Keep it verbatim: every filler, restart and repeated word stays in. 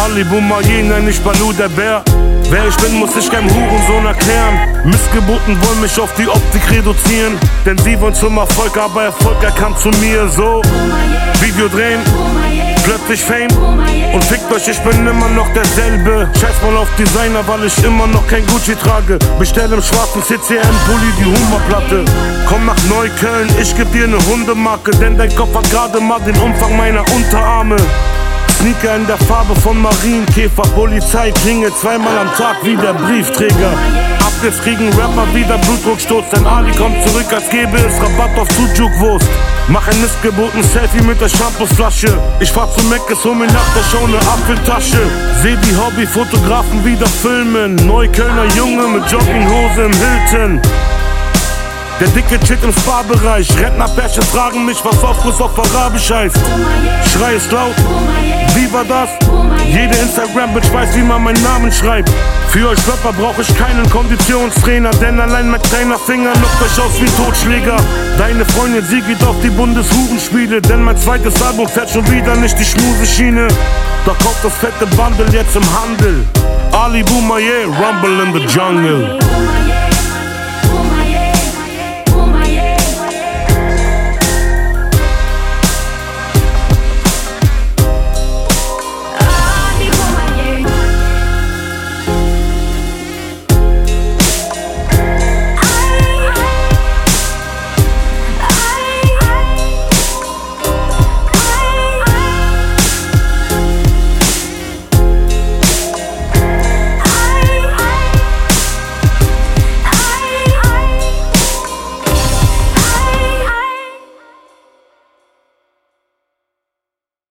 Ali Boumaier, nein, nicht Balou der Bär. Wer ich bin, muss ich keinem Hurensohn erklären. Missgeburten wollen mich auf die Optik reduzieren, denn sie wollen zum Erfolg, aber Erfolg, er kam zu mir. So, Video drehen, plötzlich Fame und fickt euch, ich bin immer noch derselbe. Scheiß mal auf Designer, weil ich immer noch kein Gucci trage. Bestell im schwarzen C C M-Pulli die Hummerplatte. Komm nach Neukölln, ich geb dir ne Hundemarke, denn dein Kopf hat gerade mal den Umfang meiner Unterarme. Sneaker in der Farbe von Marienkäfer, Polizei klingelt zweimal am Tag wie der Briefträger. Ab jetzt kriegen Rapper wieder Blutdruckstoß, denn Ali kommt zurück, als gäbe es Rabatt auf Sujuk-Wurst. Mach ein missgeboten Selfie mit der Shampoosflasche. Ich fahr zu Meckes, hol mir nach der Show ne Apfeltasche. Seh die Hobbyfotografen wieder filmen. Neuköllner Junge mit Jogginghose im Hilton. Der dicke Chick im Spa-Bereich. Rentner-Pärchen fragen mich, was Aufguss auf Arabisch heißt. Schrei ist laut, wie war das? Jede Instagram-Bitch weiß, wie man meinen Namen schreibt. Für euch Rapper brauch ich keinen Konditionstrainer, denn allein mit kleiner Finger knockt euch aus wie Totschläger. Deine Freundin, sie geht auf die Bundeshurenspiele, denn mein zweites Album fährt schon wieder nicht die Schmuseschiene. Doch kauft das fette Bundle jetzt im Handel. Ali Boumaier, Rumble in the Jungle.